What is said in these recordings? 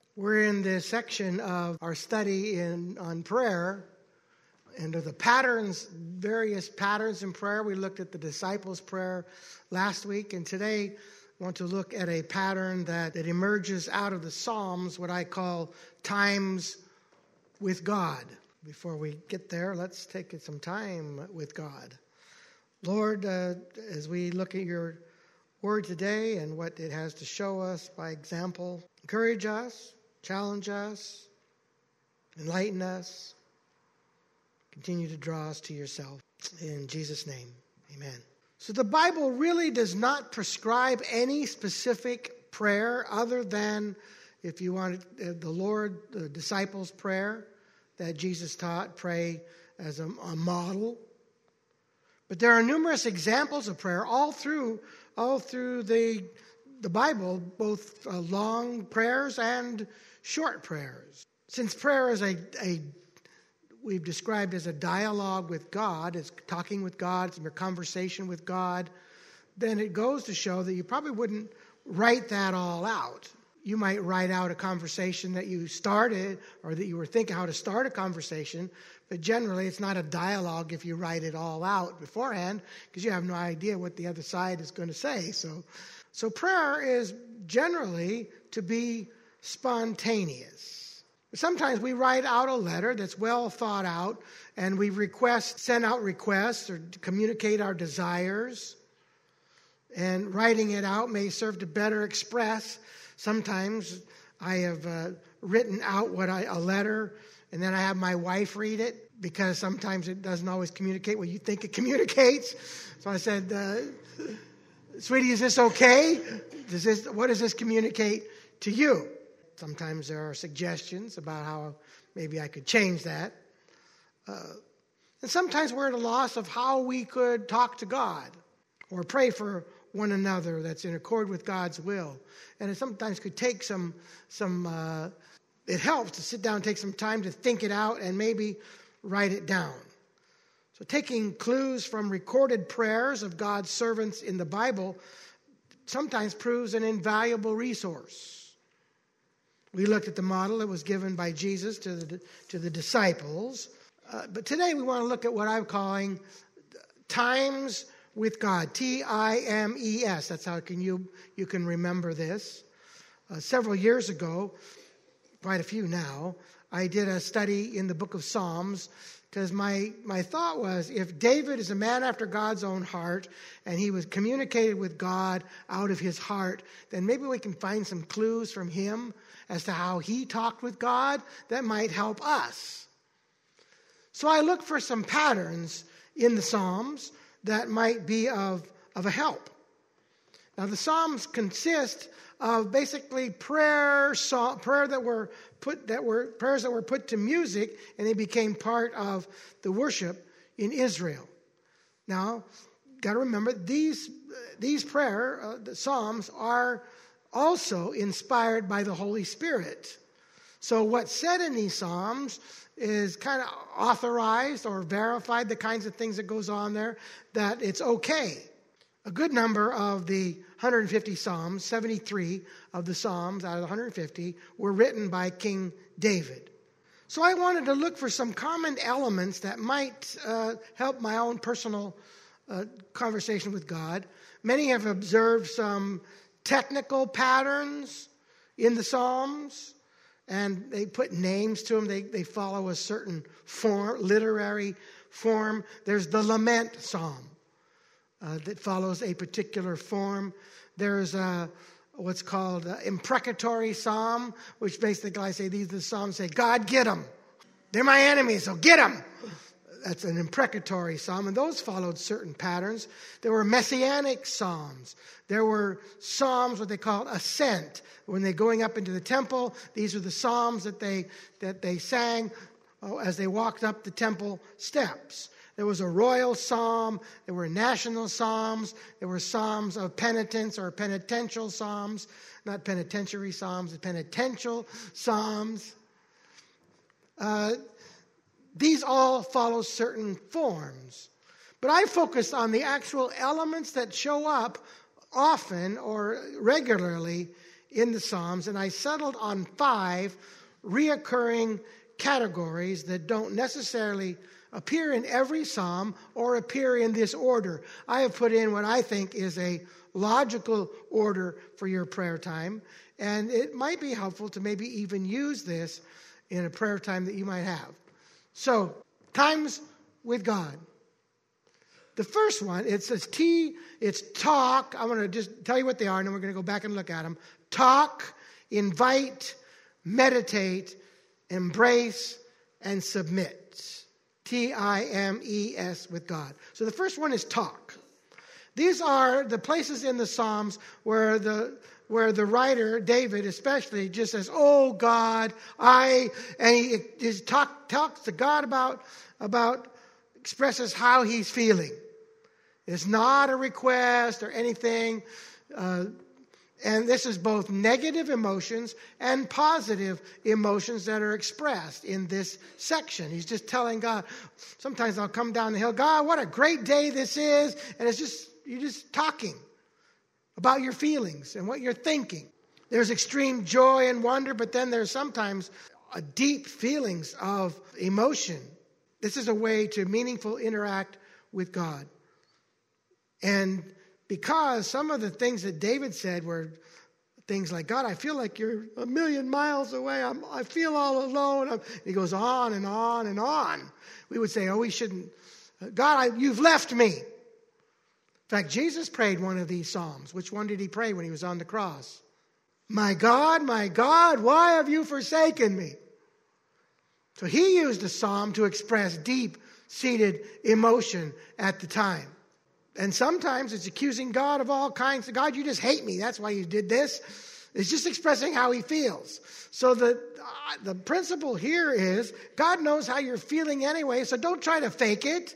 We're in this section of our study on prayer, and of the patterns, various patterns in prayer. We looked at the disciples' prayer last week, and today I want to look at a pattern that emerges out of the Psalms, what I call times with God. Before we get there, let's take some time with God. Lord, as we look at your word today and what it has to show us by example, encourage us, challenge us, enlighten us, continue to draw us to yourself. In Jesus' name, amen. So the Bible really does not prescribe any specific prayer other than, if you want the disciples' prayer that Jesus taught, pray as a model. But there are numerous examples of prayer all through the Bible, both long prayers and short prayers. Since prayer is we've described as a dialogue with God, as talking with God, it's a conversation with God, then it goes to show that you probably wouldn't write that all out. You might write out a conversation that you started or that you were thinking how to start a conversation, but generally it's not a dialogue if you write it all out beforehand because you have no idea what the other side is going to say. So prayer is generally to be spontaneous. Sometimes we write out a letter that's well thought out, and we send out requests or communicate our desires. And writing it out may serve to better express. Sometimes I have written out a letter, and then I have my wife read it because sometimes it doesn't always communicate what you think it communicates. So I said, "Sweetie, is this okay? What does this communicate to you?" Sometimes there are suggestions about how maybe I could change that. And sometimes we're at a loss of how we could talk to God or pray for one another that's in accord with God's will. And it sometimes could take it helps to sit down and take some time to think it out and maybe write it down. So taking clues from recorded prayers of God's servants in the Bible sometimes proves an invaluable resource. We looked at the model that was given by Jesus to the disciples. But today we want to look at what I'm calling times with God. Times. That's how you can remember this. Several years ago, quite a few now, I did a study in the book of Psalms because my thought was, if David is a man after God's own heart and he was communicated with God out of his heart, then maybe we can find some clues from him as to how he talked with God that might help us. So I looked for some patterns in the Psalms that might be of a help. Now the Psalms consist of basically prayers that were put to music, and they became part of the worship in Israel. Now, got to remember these the Psalms are also inspired by the Holy Spirit. So what's said in these Psalms is kind of authorized or verified, the kinds of things that goes on there, that it's okay. A good number of the 150 Psalms, 73 of the Psalms out of the 150, were written by King David. So I wanted to look for some common elements that might help my own personal conversation with God. Many have observed some technical patterns in the Psalms, and they put names to them. They follow a certain form, literary form. There's the lament psalm that follows a particular form. There's what's called imprecatory psalm, which basically these are the psalms say, God, get them. They're my enemies, so get them. That's an imprecatory psalm, and those followed certain patterns. There were messianic psalms. There were psalms, what they called ascent. When they're going up into the temple, these are the psalms that they sang as they walked up the temple steps. There was a royal psalm. There were national psalms. There were psalms of penitence or penitential psalms. Not penitentiary psalms, penitential psalms. These all follow certain forms. But I focused on the actual elements that show up often or regularly in the Psalms, and I settled on 5 reoccurring categories that don't necessarily appear in every psalm or appear in this order. I have put in what I think is a logical order for your prayer time, and it might be helpful to maybe even use this in a prayer time that you might have. So, times with God. The first one, it says it's talk. I'm going to just tell you what they are, and then we're going to go back and look at them. Talk, invite, meditate, embrace, and submit. Times with God. So the first one is talk. These are the places in the Psalms where the writer, David especially, just says, "Oh God, and he just talks to God about expresses how he's feeling. It's not a request or anything. And this is both negative emotions and positive emotions that are expressed in this section. He's just telling God, sometimes I'll come down the hill, God, what a great day this is. And you're just talking about your feelings and what you're thinking. There's extreme joy and wonder, but then there's sometimes a deep feelings of emotion. This is a way to meaningfully interact with God. And because some of the things that David said were things like, God, I feel like you're a million miles away. I feel all alone. He goes on and on and on. We would say, we shouldn't. God, you've left me. In fact, Jesus prayed one of these psalms. Which one did he pray when he was on the cross? My God, why have you forsaken me? So he used a psalm to express deep-seated emotion at the time. And sometimes it's accusing God of all kinds. God, you just hate me. That's why you did this. It's just expressing how he feels. So the principle here is God knows how you're feeling anyway, so don't try to fake it.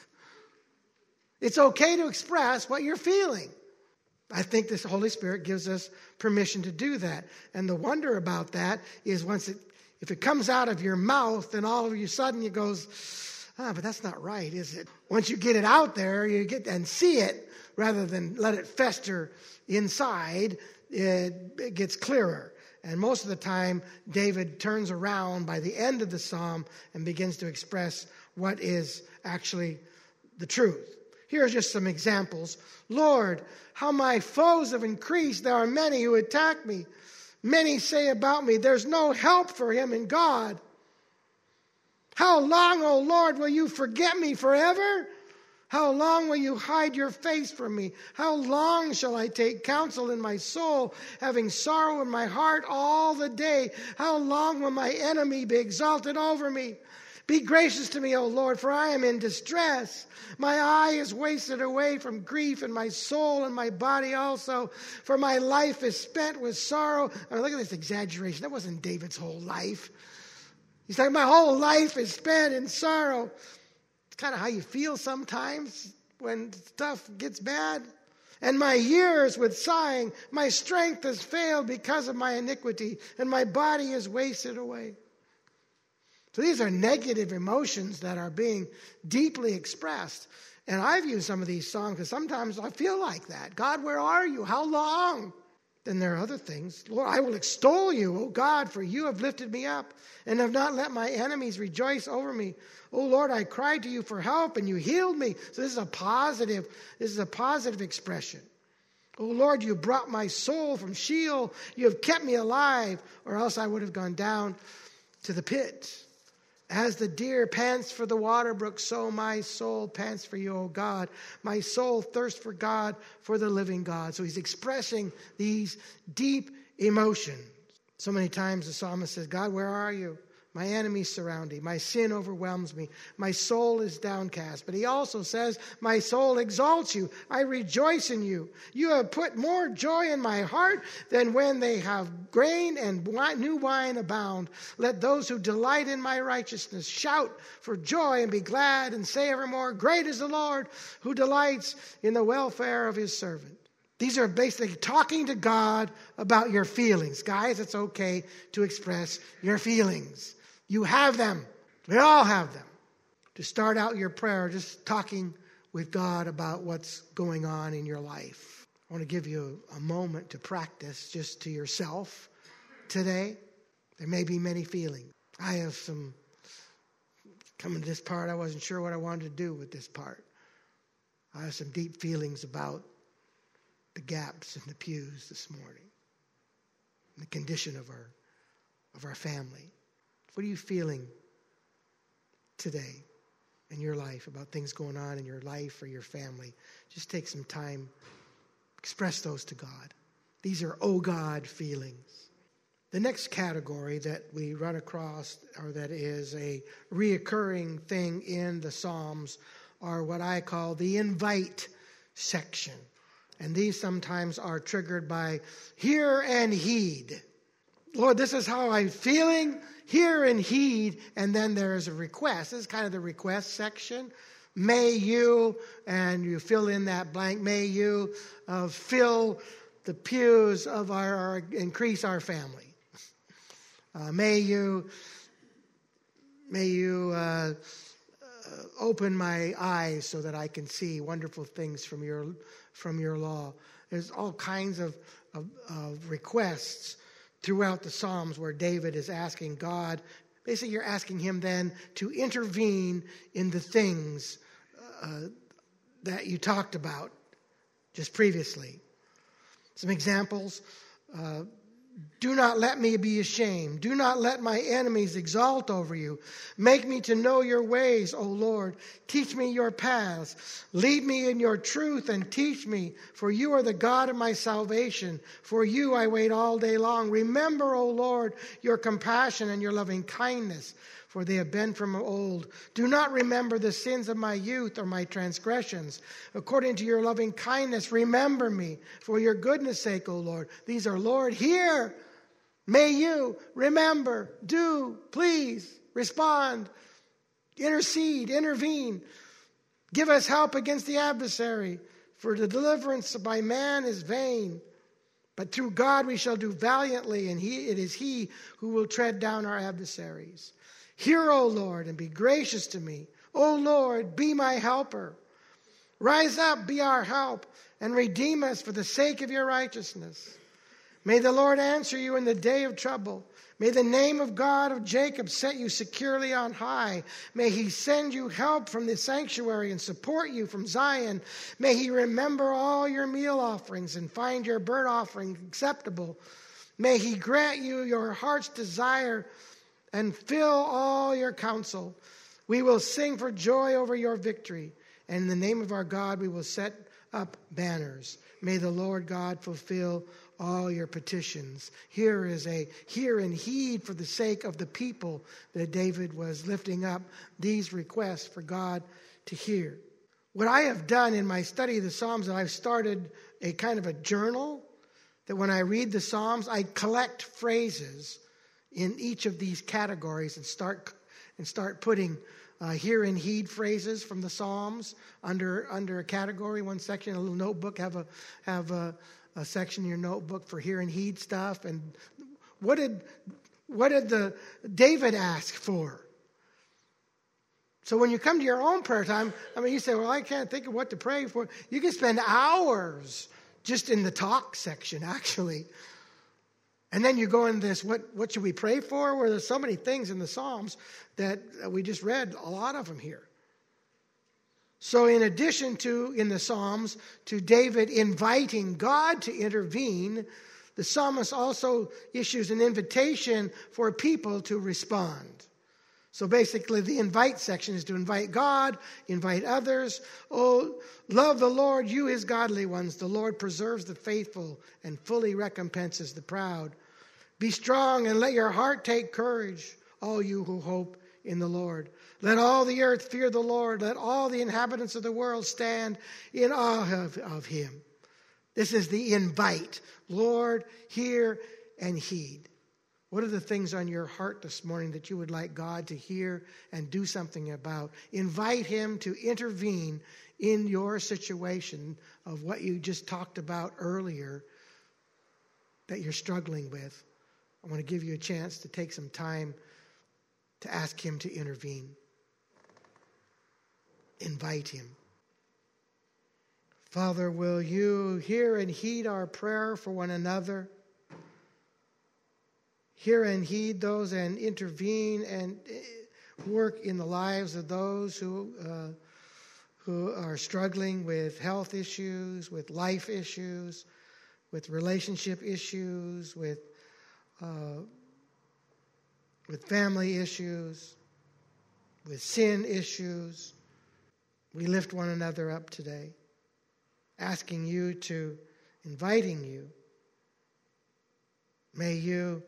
It's okay to express what you're feeling. I think this Holy Spirit gives us permission to do that. And the wonder about that is if it comes out of your mouth, then all of a sudden it goes, but that's not right, is it? Once you get it out there, you get and see it, rather than let it fester inside, it gets clearer. And most of the time, David turns around by the end of the psalm and begins to express what is actually the truth. Here are just some examples. Lord, how my foes have increased. There are many who attack me. Many say about me, there's no help for him in God. How long, O Lord, will you forget me forever? How long will you hide your face from me? How long shall I take counsel in my soul, having sorrow in my heart all the day? How long will my enemy be exalted over me? Be gracious to me, O Lord, for I am in distress. My eye is wasted away from grief, and my soul and my body also. For my life is spent with sorrow. Look at this exaggeration. That wasn't David's whole life. He's like, my whole life is spent in sorrow. It's kind of how you feel sometimes when stuff gets bad. And my years with sighing. My strength has failed because of my iniquity, and my body is wasted away. So these are negative emotions that are being deeply expressed. And I've used some of these songs because sometimes I feel like that. God, where are you? How long? Then there are other things. Lord, I will extol you, O God, for you have lifted me up and have not let my enemies rejoice over me. O Lord, I cried to you for help and you healed me. So this is a positive expression. O Lord, you brought my soul from Sheol. You have kept me alive, or else I would have gone down to the pit. As the deer pants for the water brook, so my soul pants for you, O God. My soul thirsts for God, for the living God. So he's expressing these deep emotions. So many times the psalmist says, God, where are you? My enemies surround me. My sin overwhelms me. My soul is downcast. But he also says, my soul exalts you. I rejoice in you. You have put more joy in my heart than when they have grain and new wine abound. Let those who delight in my righteousness shout for joy and be glad and say evermore, great is the Lord who delights in the welfare of his servant. These are basically talking to God about your feelings. Guys, it's okay to express your feelings. You have them. We all have them. To start out your prayer, just talking with God about what's going on in your life. I want to give you a moment to practice just to yourself today. There may be many feelings. I have some, coming to this part, I wasn't sure what I wanted to do with this part. I have some deep feelings about the gaps in the pews this morning, the condition of our family. What are you feeling today in your life about things going on in your life or your family? Just take some time, express those to God. These are, oh God, feelings. The next category that we run across, or that is a reoccurring thing in the Psalms, are what I call the invite section. And these sometimes are triggered by hear and heed. Lord, this is how I'm feeling. Hear and heed. And then there is a request. This is kind of the request section. May you, and you fill in that blank, may you fill the pews of increase our family. May you open my eyes so that I can see wonderful things from your law. There's all kinds of requests throughout the Psalms where David is asking God. Basically, you're asking him then to intervene in the things that you talked about just previously. Some examples. Do not let me be ashamed. Do not let my enemies exalt over you. Make me to know your ways, O Lord. Teach me your paths. Lead me in your truth and teach me, for you are the God of my salvation. For you I wait all day long. Remember, O Lord, your compassion and your loving kindness, for they have been from old. Do not remember the sins of my youth or my transgressions. According to your loving kindness, remember me for your goodness' sake, O Lord. These are, Lord, hear. May you remember, do, please, respond, intercede, intervene. Give us help against the adversary, for the deliverance by man is vain. But through God we shall do valiantly, and it is he who will tread down our adversaries. Hear, O Lord, and be gracious to me. O Lord, be my helper. Rise up, be our help, and redeem us for the sake of your righteousness. May the Lord answer you in the day of trouble. May the name of God of Jacob set you securely on high. May he send you help from the sanctuary and support you from Zion. May he remember all your meal offerings and find your burnt offering acceptable. May he grant you your heart's desire and fill all your counsel. We will sing for joy over your victory. And in the name of our God, we will set up banners. May the Lord God fulfill all your petitions. Here is a hear and heed for the sake of the people that David was lifting up these requests for God to hear. What I have done in my study of the Psalms, I've started a kind of a journal that when I read the Psalms, I collect phrases in each of these categories and start putting hear and heed phrases from the Psalms under a category, one section, a little notebook, have a section in your notebook for hear and heed stuff. And what did David ask for? So when you come to your own prayer time, you say, well, I can't think of what to pray for. You can spend hours just in the talk section, actually. And then you go in this, what should we pray for? Where there's so many things in the Psalms that we just read, a lot of them here. So in addition to, in the Psalms, to David inviting God to intervene, the psalmist also issues an invitation for people to respond. So basically the invite section is to invite God, invite others. Oh, love the Lord, you his godly ones. The Lord preserves the faithful and fully recompenses the proud. Be strong and let your heart take courage, all you who hope in the Lord. Let all the earth fear the Lord. Let all the inhabitants of the world stand in awe of him. This is the invite. Lord, hear and heed. What are the things on your heart this morning that you would like God to hear and do something about? Invite him to intervene in your situation of what you just talked about earlier that you're struggling with. I want to give you a chance to take some time to ask him to intervene. Invite him. Father, will you hear and heed our prayer for one another? Hear and heed those and intervene and work in the lives of those who are struggling with health issues, with life issues, with relationship issues, with family issues, with sin issues. We lift one another up today, asking you to, inviting you. May you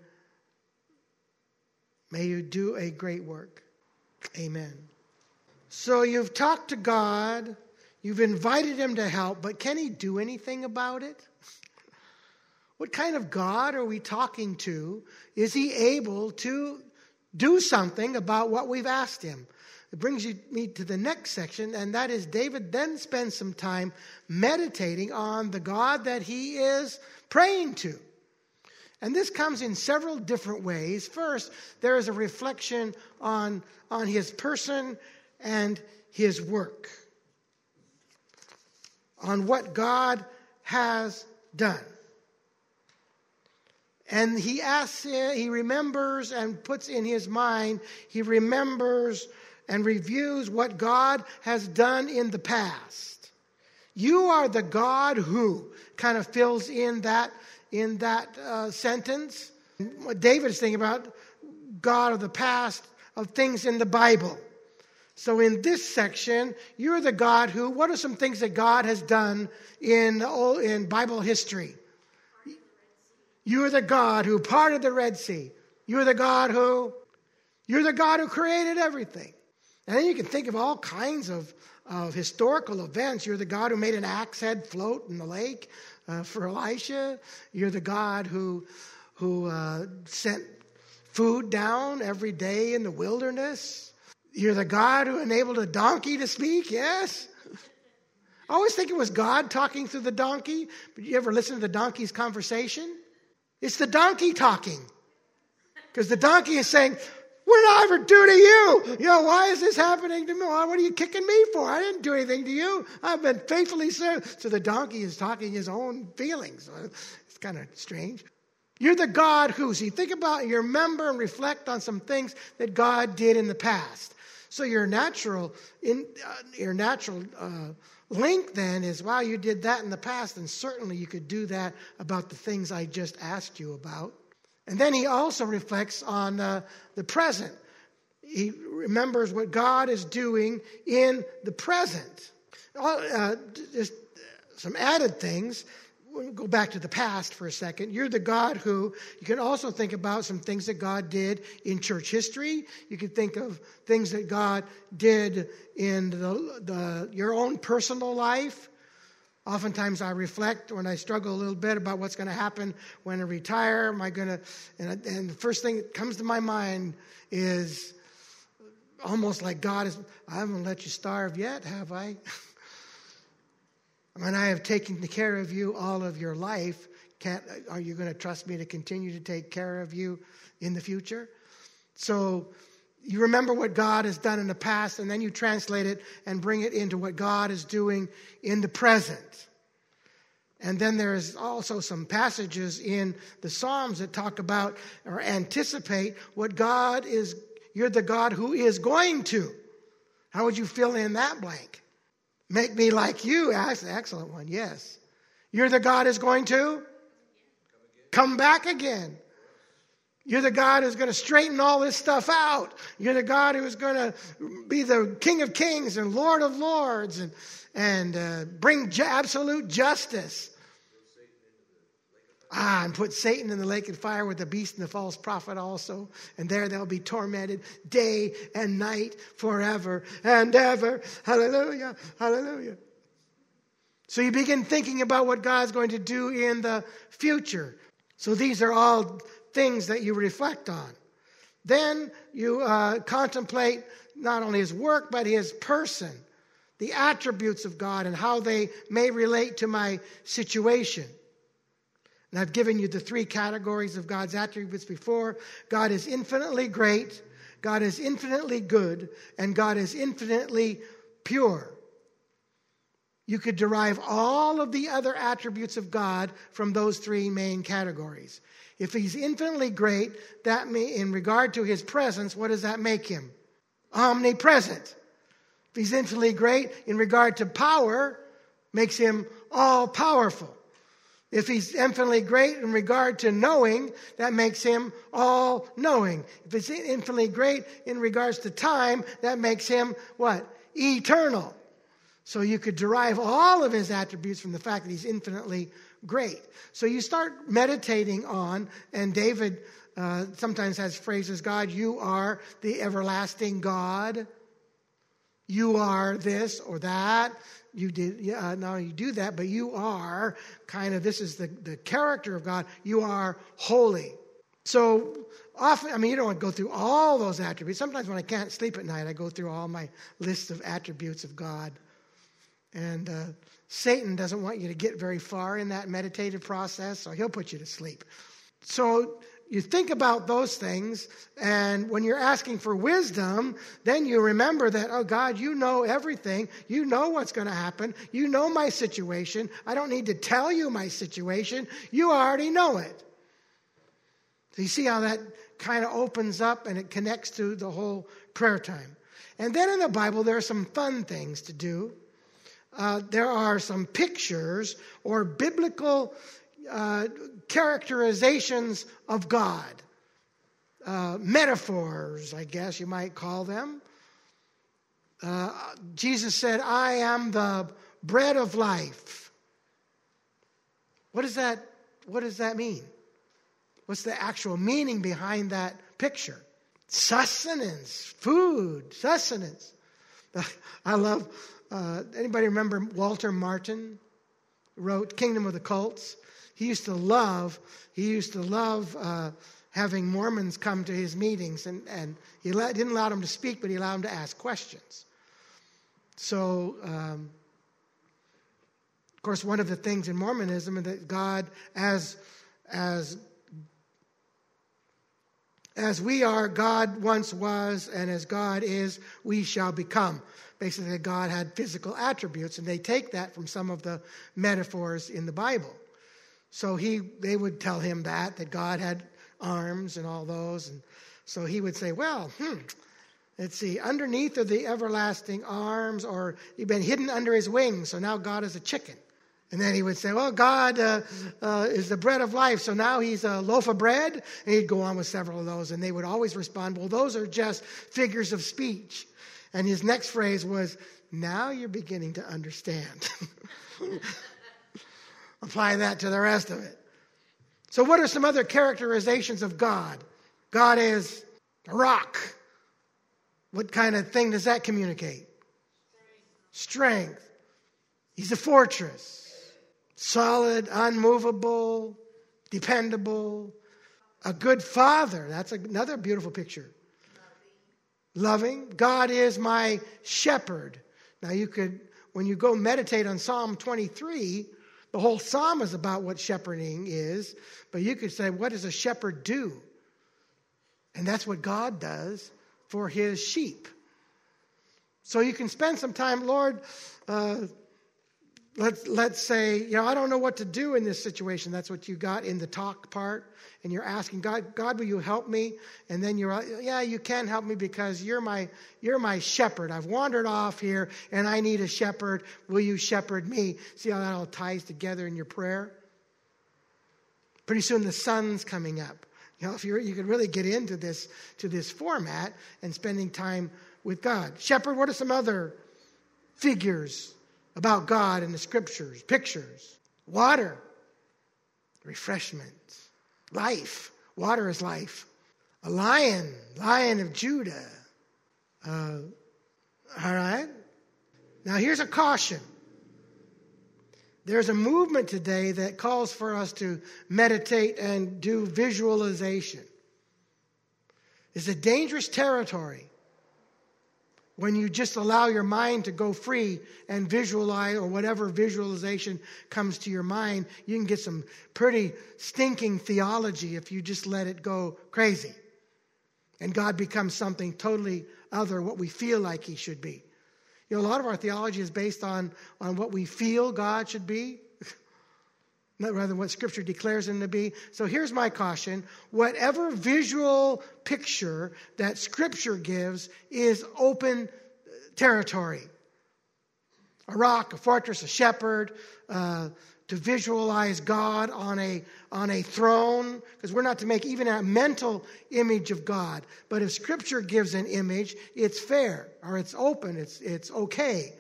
do a great work. Amen. So you've talked to God, you've invited him to help, but can he do anything about it? What kind of God are we talking to? Is he able to do something about what we've asked him? It brings me to the next section, and that is David then spends some time meditating on the God that he is praying to. And this comes in several different ways. First, there is a reflection on his person and his work, on what God has done. And he remembers and puts in his mind, he remembers and reviews what God has done in the past. You are the God who kind of fills in that sentence. What David is thinking about, God of the past, of things in the Bible. So in this section, you're the God who, what are some things that God has done in Bible history? You're the God who parted the Red Sea. You're the God who created everything. And then you can think of all kinds of historical events. You're the God who made an axe head float in the lake for Elisha. You're the God who sent food down every day in the wilderness. You're the God who enabled a donkey to speak, yes? I always think it was God talking through the donkey. But you ever listen to the donkey's conversation? It's the donkey talking. Because the donkey is saying, what did I ever do to you? Why is this happening to me? What are you kicking me for? I didn't do anything to you. I've been faithfully served. So the donkey is talking his own feelings. It's kind of strange. You're the God who. So you think about, you remember and reflect on some things that God did in the past. So your natural link then is, wow, you did that in the past, and certainly you could do that about the things I just asked you about. And then he also reflects on the present. He remembers what God is doing in the present. Just some added things. We'll go back to the past for a second. You're the God who, you can also think about some things that God did in church history. You can think of things that God did in your own personal life. Oftentimes I reflect when I struggle a little bit about what's going to happen when I retire. Am I going to, and the first thing that comes to my mind is almost like God is, I haven't let you starve yet, have I? When I have taken care of you all of your life, are you going to trust me to continue to take care of you in the future? So you remember what God has done in the past, and then you translate it and bring it into what God is doing in the present. And then there's also some passages in the Psalms that talk about or anticipate what God is. You're the God who is going to. How would you fill in that blank? Make me like you. That's an excellent one, yes. You're the God who's going to come back again. You're the God who's going to straighten all this stuff out. You're the God who's going to be the King of Kings and Lord of Lords and bring absolute justice. And put Satan in the lake of fire with the beast and the false prophet also. And there they'll be tormented day and night forever and ever. Hallelujah, hallelujah. So you begin thinking about what God's going to do in the future. So these are all things that you reflect on. Then you contemplate not only his work, but his person, the attributes of God and how they may relate to my situation. And I've given you the three categories of God's attributes before. God is infinitely great, God is infinitely good, and God is infinitely pure. you could derive all of the other attributes of God from those three main categories. If he's infinitely great, in regard to his presence, what does that make him? Omnipresent. If he's infinitely great in regard to power, makes him all-powerful. If he's infinitely great in regard to knowing, that makes him all-knowing. If he's infinitely great in regards to time, that makes him what? Eternal. So you could derive all of his attributes from the fact that he's infinitely great. So you start meditating on, and David sometimes has phrases, God, you are the everlasting God. You are this or that. You did, not only you do that, but you are this is the character of God. You are holy. So often, you don't want to go through all those attributes. Sometimes when I can't sleep at night, I go through all my list of attributes of God. And Satan doesn't want you to get very far in that meditative process, so he'll put you to sleep. So you think about those things, and when you're asking for wisdom, then you remember that, oh God, you know everything. You know what's going to happen. You know my situation. I don't need to tell you my situation. You already know it. So you see how that kind of opens up and it connects to the whole prayer time. And then in the Bible, there are some fun things to do. There are some pictures or biblical characterizations of God. Metaphors, I guess you might call them. Jesus said, I am the bread of life. What does that mean? What's the actual meaning behind that picture? Sustenance, food, sustenance. I love, anybody remember Walter Martin? Wrote Kingdom of the Cults. He used to love having Mormons come to his meetings, and he didn't allow them to speak, but he allowed them to ask questions. So, of course, one of the things in Mormonism is that God, as we are, God once was, and as God is, we shall become. Basically, God had physical attributes, and they take that from some of the metaphors in the Bible. So they would tell him that God had arms and all those. And so he would say, well, let's see, underneath are the everlasting arms, or he'd been hidden under his wings, so now God is a chicken. And then he would say, well, God is the bread of life, so now he's a loaf of bread. And he'd go on with several of those, and they would always respond, well, those are just figures of speech. And his next phrase was, now you're beginning to understand. Apply that to the rest of it. So what are some other characterizations of God? God is a rock. What kind of thing does that communicate? Strength. He's a fortress. Solid, unmovable, dependable. A good father. That's another beautiful picture. Loving. God is my shepherd. Now when you go meditate on Psalm 23, the whole psalm is about what shepherding is. But you could say, what does a shepherd do? And that's what God does for his sheep. So you can spend some time, Lord, let's say, I don't know what to do in this situation. That's what you got in the talk part. And you're asking, God, will you help me? And then you can help me because you're my shepherd. I've wandered off here and I need a shepherd. Will you shepherd me? See how that all ties together in your prayer? Pretty soon the sun's coming up. If you could really get into this format and spending time with God. Shepherd, what are some other figures about God in the scriptures, pictures? Water, refreshment, life. Water is life. A lion of Judah. All right. Now here's a caution. There's a movement today that calls for us to meditate and do visualization. It's a dangerous territory. When you just allow your mind to go free and visualize, or whatever visualization comes to your mind, you can get some pretty stinking theology if you just let it go crazy. And God becomes something totally other what we feel like he should be. A lot of our theology is based on what we feel God should be, rather than what Scripture declares him to be. So here's my caution. Whatever visual picture that Scripture gives is open territory. A rock, a fortress, a shepherd, to visualize God on a throne, because we're not to make even a mental image of God. But if Scripture gives an image, it's fair, or it's open, it's okay.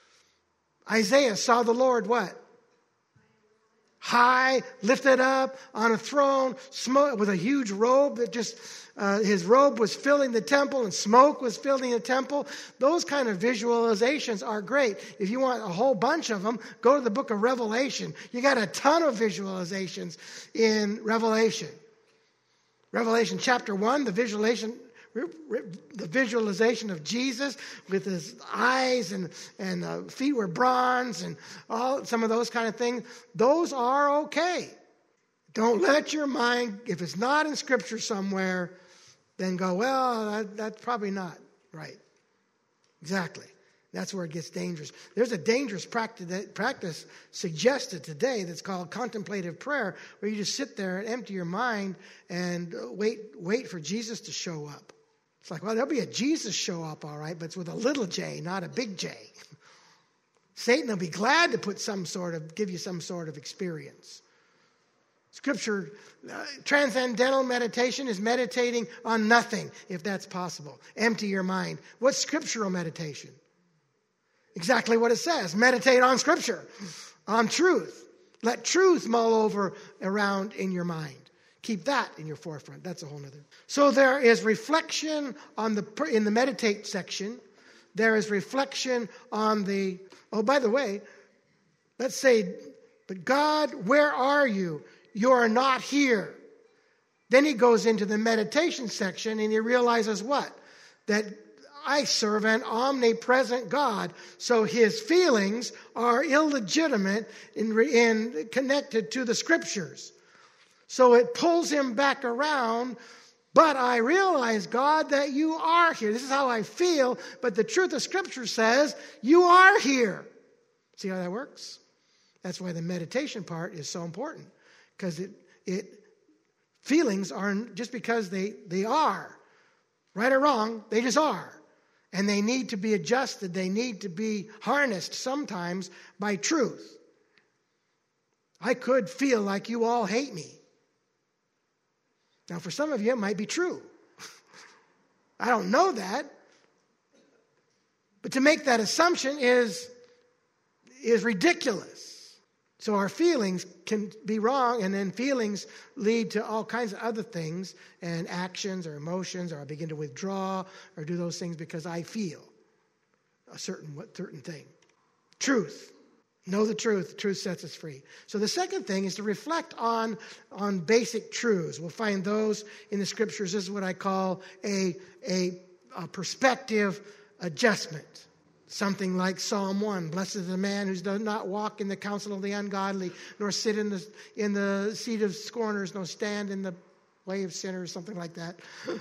Isaiah saw the Lord what? High, lifted up on a throne, smoke, with a huge robe that just, his robe was filling the temple and smoke was filling the temple. Those kind of visualizations are great. If you want a whole bunch of them, go to the book of Revelation. You got a ton of visualizations in Revelation. Revelation chapter 1, the visualization of Jesus with his eyes and feet were bronze and some of those kind of things. Those are okay. Don't let your mind, if it's not in Scripture somewhere, then go, well, that's probably not right. Exactly. That's where it gets dangerous. There's a dangerous practice suggested today that's called contemplative prayer, where you just sit there and empty your mind and wait for Jesus to show up. It's like, well, there'll be a Jesus show up, all right, but it's with a little J, not a big J. Satan will be glad to give you some sort of experience. Scripture, transcendental meditation is meditating on nothing, if that's possible. Empty your mind. What's scriptural meditation? Exactly what it says. Meditate on Scripture, on truth. Let truth mull around in your mind. Keep that in your forefront. That's a whole nother. So there is reflection in the meditate section. There is reflection on by the way, let's say, but God, where are you? You are not here. Then he goes into the meditation section and he realizes what? That I serve an omnipresent God. So his feelings are illegitimate and connected to the Scriptures. So it pulls him back around. But I realize, God, that you are here. This is how I feel. But the truth of Scripture says you are here. See how that works? That's why the meditation part is so important. Because feelings aren't just because they are. Right or wrong, they just are. And they need to be adjusted. They need to be harnessed sometimes by truth. I could feel like you all hate me. Now, for some of you, it might be true. I don't know that. But to make that assumption is ridiculous. So our feelings can be wrong, and then feelings lead to all kinds of other things, and actions or emotions, or I begin to withdraw or do those things because I feel a certain thing. Truth. Know the truth. Truth sets us free. So the second thing is to reflect on basic truths. We'll find those in the Scriptures. This is what I call a perspective adjustment. Something like Psalm 1. Blessed is the man who does not walk in the counsel of the ungodly, nor sit in the seat of scorners, nor stand in the way of sinners, something like that.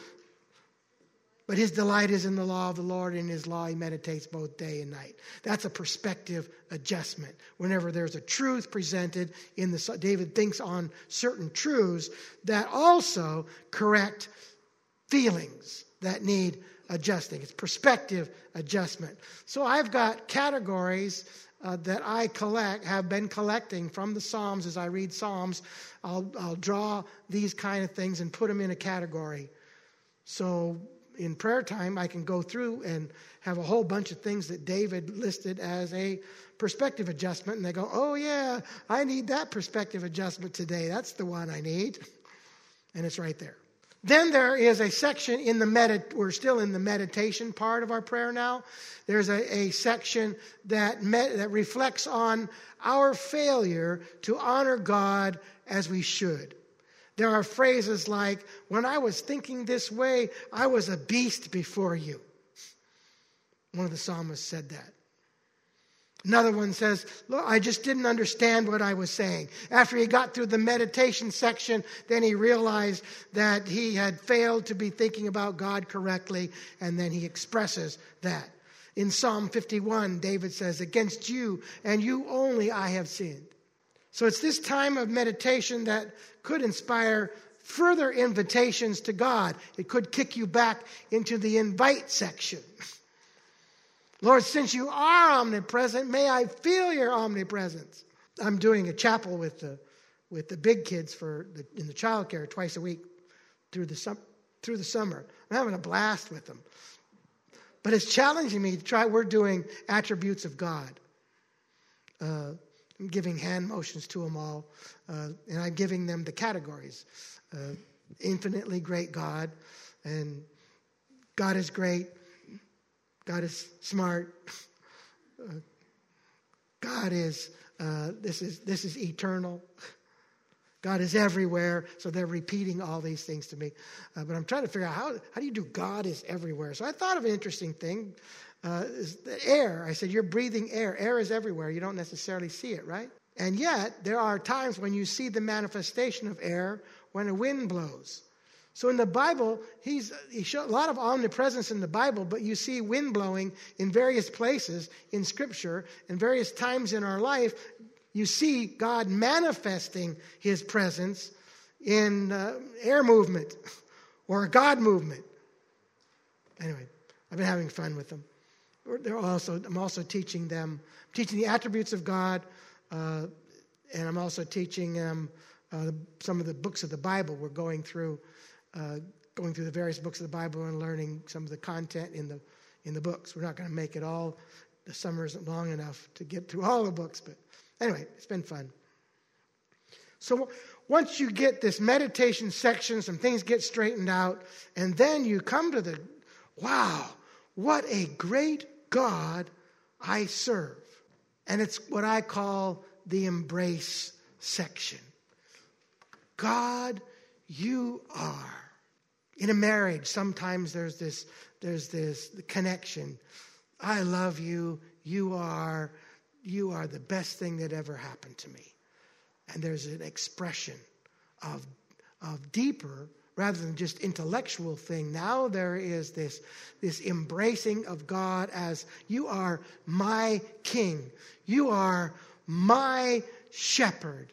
But his delight is in the law of the Lord, and in his law he meditates both day and night. That's a perspective adjustment. Whenever there's a truth presented David thinks on certain truths that also correct feelings that need adjusting. It's perspective adjustment. So I've got categories that I have been collecting from the Psalms. As I read Psalms, I'll draw these kind of things and put them in a category. So in prayer time, I can go through and have a whole bunch of things that David listed as a perspective adjustment. And they go, oh yeah, I need that perspective adjustment today. That's the one I need. And it's right there. Then there is a section we're still in the meditation part of our prayer now. There's a section that reflects on our failure to honor God as we should. There are phrases like, when I was thinking this way, I was a beast before you. One of the psalmists said that. Another one says, look, I just didn't understand what I was saying. After he got through the meditation section, then he realized that he had failed to be thinking about God correctly, and then he expresses that. In Psalm 51, David says, against you and you only I have sinned. So it's this time of meditation that could inspire further invitations to God. It could kick you back into the invite section. Lord, since you are omnipresent, may I feel your omnipresence. I'm doing a chapel with the big kids in the childcare twice a week through the summer. I'm having a blast with them. But it's challenging me to try. We're doing attributes of God. I'm giving hand motions to them all. And I'm giving them the categories. Infinitely great God. And God is great. God is smart. God is, this is eternal. God is everywhere. So they're repeating all these things to me. But I'm trying to figure out how do you do God is everywhere? So I thought of an interesting thing. Is the air. I said, you're breathing air. Air is everywhere. You don't necessarily see it, right? And yet, there are times when you see the manifestation of air when a wind blows. So in the Bible, he showed a lot of omnipresence in the Bible, but you see wind blowing in various places in Scripture and various times in our life. You see God manifesting his presence in air movement or God movement. Anyway, I've been having fun with them. I'm also teaching them, the attributes of God, and I'm also teaching them some of the books of the Bible. We're going through the various books of the Bible and learning some of the content in the books. We're not going to make it all. The summer isn't long enough to get through all the books, but anyway, it's been fun. So once you get this meditation section, some things get straightened out, and then you come to the, wow, what a great God I serve. And it's what I call the embrace section. God, you are. In a marriage, sometimes there's this connection. I love you. You are the best thing that ever happened to me. And there's an expression of deeper, rather than just intellectual thing. Now there is this embracing of God as you are my king. You are my shepherd.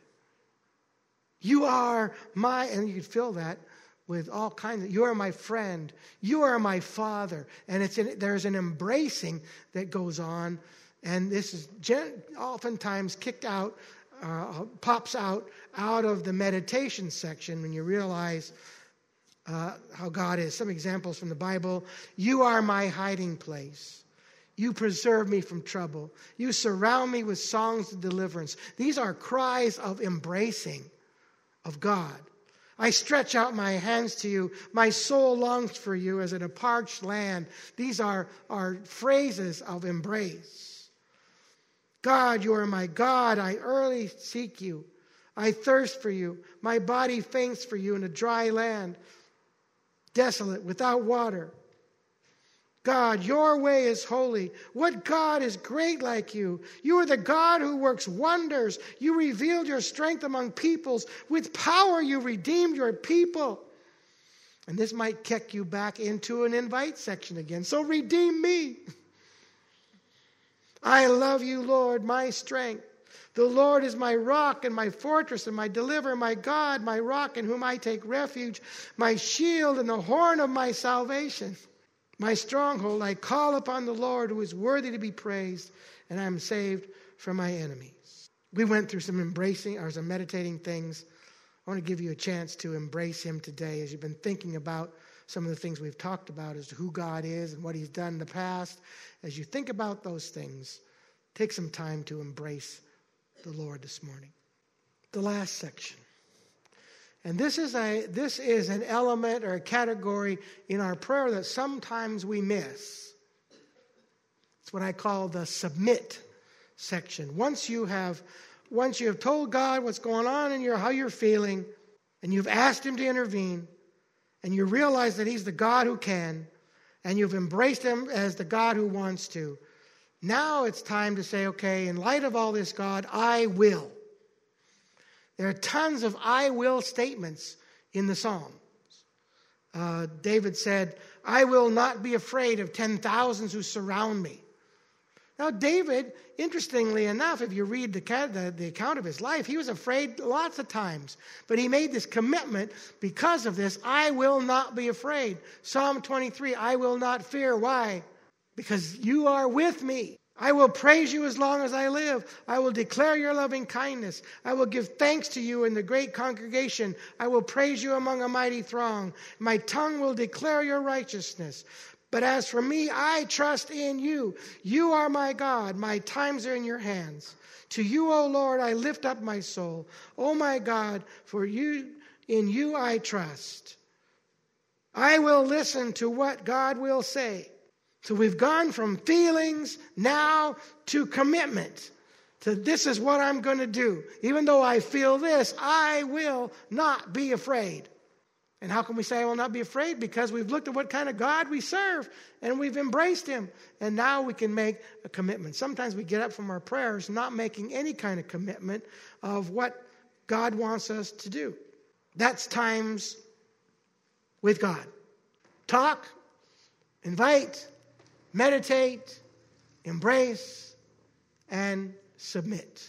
You are and you can feel that with all kinds of, you are my friend. You are my father. And there's an embracing that goes on. And this is oftentimes kicked out, pops out of the meditation section when you realize how God is. Some examples from the Bible. You are my hiding place. You preserve me from trouble. You surround me with songs of deliverance. These are cries of embracing of God. I stretch out my hands to you. My soul longs for you as in a parched land. These are phrases of embrace. God, you are my God. I early seek you. I thirst for you. My body faints for you in a dry land, desolate, without water. God, your way is holy. What God is great like you? You are the God who works wonders. You revealed your strength among peoples. With power you redeemed your people. And this might kick you back into an invite section again. So redeem me. I love you, Lord, my strength. The Lord is my rock and my fortress and my deliverer, my God, my rock in whom I take refuge, my shield and the horn of my salvation. My stronghold, I call upon the Lord who is worthy to be praised, and I am saved from my enemies. We went through some meditating things. I want to give you a chance to embrace him today as you've been thinking about some of the things we've talked about as to who God is and what he's done in the past. As you think about those things, take some time to embrace the Lord this morning. The last section. And this is an element or a category in our prayer that sometimes we miss. It's what I call the submit section. Once you have told God what's going on in how you're feeling, and you've asked him to intervene, and you realize that he's the God who can, and you've embraced him as the God who wants to, now it's time to say, okay, in light of all this, God, I will. There are tons of I will statements in the Psalms. David said, I will not be afraid of 10,000s who surround me. Now, David, interestingly enough, if you read the account of his life, he was afraid lots of times. But he made this commitment because of this: I will not be afraid. Psalm 23, I will not fear. Why? Because you are with me. I will praise you as long as I live. I will declare your loving kindness. I will give thanks to you in the great congregation. I will praise you among a mighty throng. My tongue will declare your righteousness. But as for me, I trust in you. You are my God. My times are in your hands. To you, O Lord, I lift up my soul. O my God, for in you I trust. I will listen to what God will say. So we've gone from feelings now to commitment. To this is what I'm going to do. Even though I feel this, I will not be afraid. And how can we say I will not be afraid? Because we've looked at what kind of God we serve and we've embraced him. And now we can make a commitment. Sometimes we get up from our prayers not making any kind of commitment of what God wants us to do. That's times with God. Talk, invite, meditate, embrace, and submit.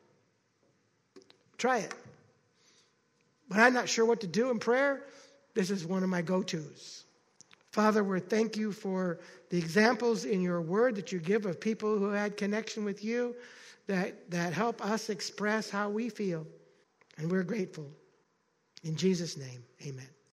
Try it. But I'm not sure what to do in prayer. This is one of my go-tos. Father, we thank you for the examples in your word that you give of people who had connection with you that help us express how we feel. And we're grateful. In Jesus' name, amen.